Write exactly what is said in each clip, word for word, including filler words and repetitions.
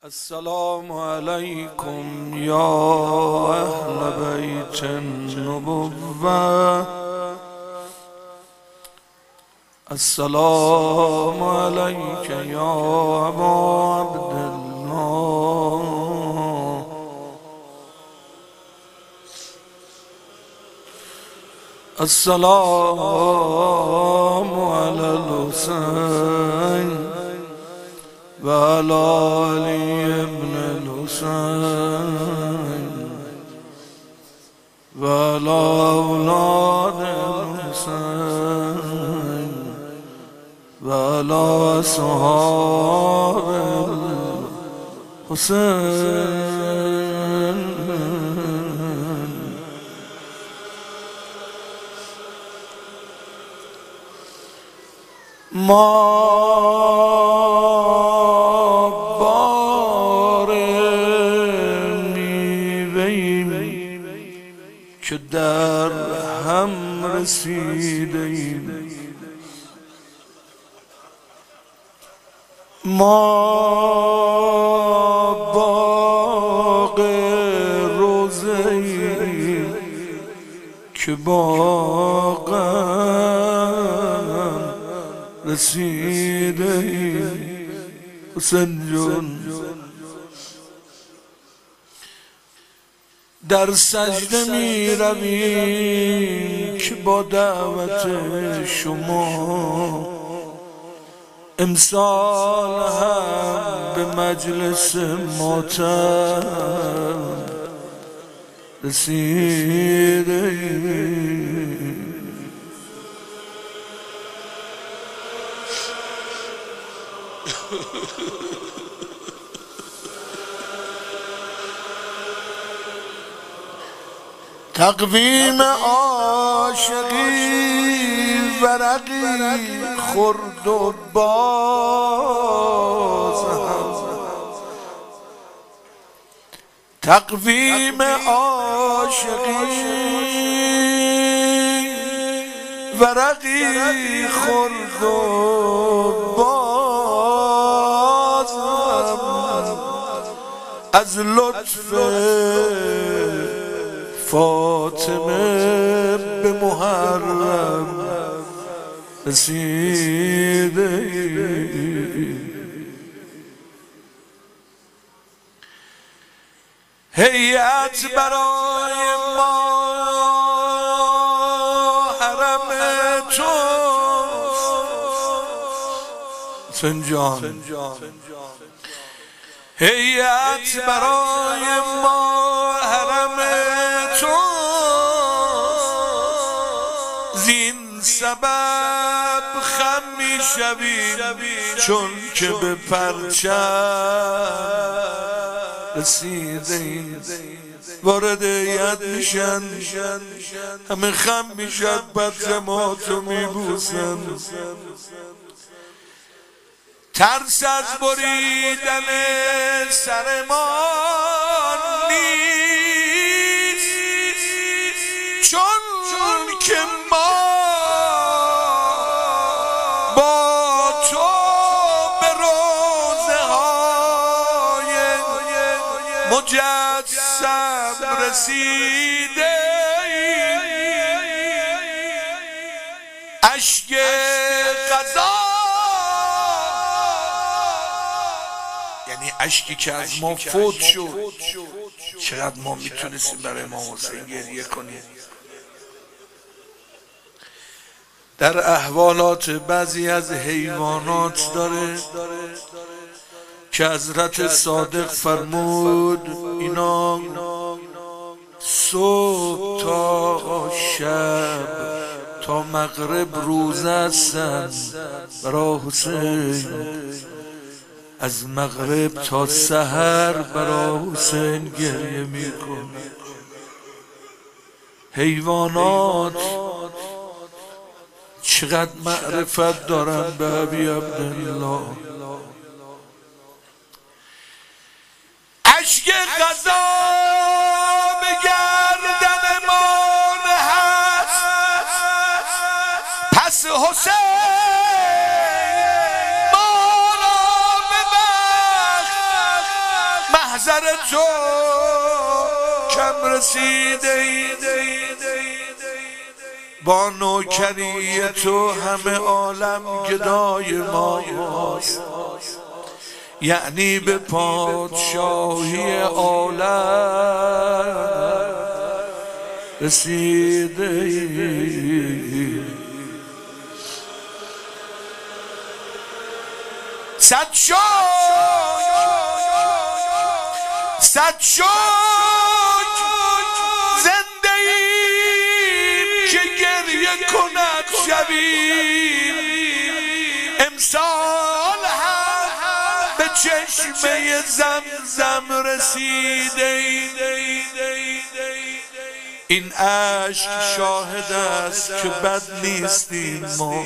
السلام عليكم يا أهل بيت النبوة. السلام عليك يا أبا عبد الله. السلام على الحسين وعلى علي بن الحسين وعلى أولاد الحسين وعلى أصحاب الحسين. ما که در هم رسیده ایم، ما باغ روزه ایم که باغم رسیده ایم. حسین جون در سجده می رویم که با دعوت شما امسال هم به مجلس ماتم رسیده ایم. تقویم عاشقی ورقی خورد و باز هم، تقویم عاشقی ورقی خورد و باز هم از لطف فاطمه به محرم رسیده. هیئت برای ما حرم توست سنجان، هیئت برای ما حرم زین سبب خم می شویم چون که به پرچم رسیده ایم. وارد هیئت میشن همه خم میشن، پرچماتو میبوسن. ترس از بریدن سر ما نیست چون که ما با تو به روزه های مجسم رسیده ایم. اشک قضا یعنی اشکی که از ما فوت شد، چقدر ما میتونستیم برای امام حسین گریه کنیم. در احوالات بعضی از حیوانات داره که حضرت صادق فرمود اینا صبح تا شب تا مغرب روزه هستن برای حسین، از مغرب تا سحر برای حسین گریه میکن. حیوانات چقدر معرفت دارن به ابی عبدالله. اشک قضا به گردن مان هست، پس حسین محضر تو کم رسیده، با نوکری تو همه عالم گدای ماست، یعنی به پادشاهی عالم رسیده. صد شکر صد شکر زنده ایم که گریه کند شبی، امسال هم به چشمه زمزم رسیده. این عشق شاهد است که بد نیستیم ما،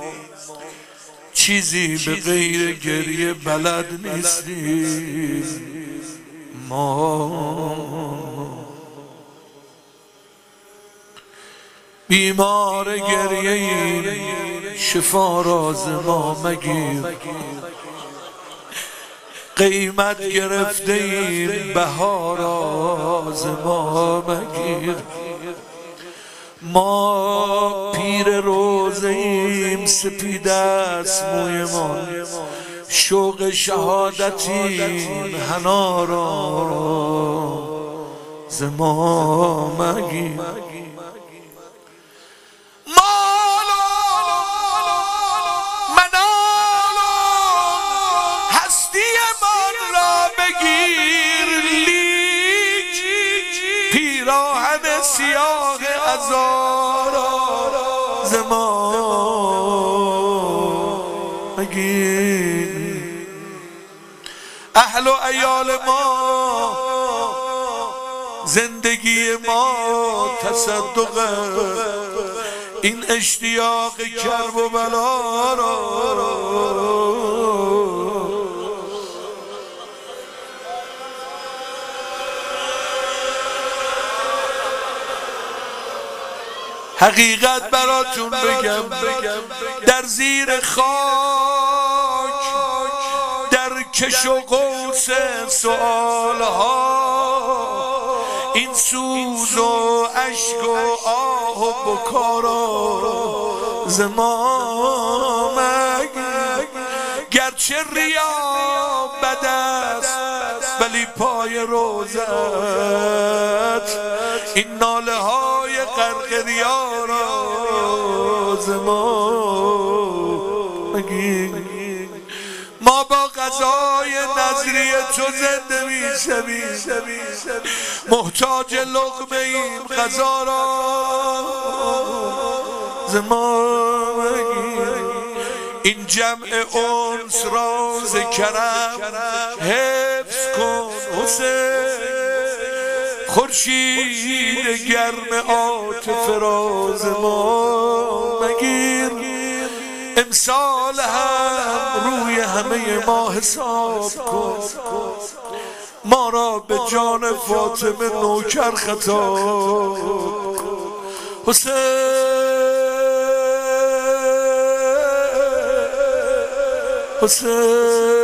چیزی به غیر گریه بلد نیستیم ما. بیمار گریه این شفا راز ما مگیر، قیمت گرفته این بهار راز ما مگیر. ما پیر روزه ایم سپید است موی ما، شوق شهادتیم حنا راز ما مگیر. پیراهن سیاه ازاراز ما مگیر. اهل و عیال ما زندگی ما تصدق، این اشتیاق کرب و بلا را حقیقت براتون بگم، در زیر خاک در کش و قوس سؤال ها، این سوز و اشک و آه و بکاراز ما مگیر. گرچه ریا بد است ولی پای روزت این ناله های غرق ریا راز ما مگیر. ما با غذای نظری تو زنده میشویم، محتاج لقمه ایم غذا راز ما مگیر. این جمع انس راز کرم حفظ کن حسین، خورشید گرم عاطفه راز ما مگیر. امسال هم روی همه ما حساب کن، ما را به جان فاطمه نوکر خطاب حسین حسین.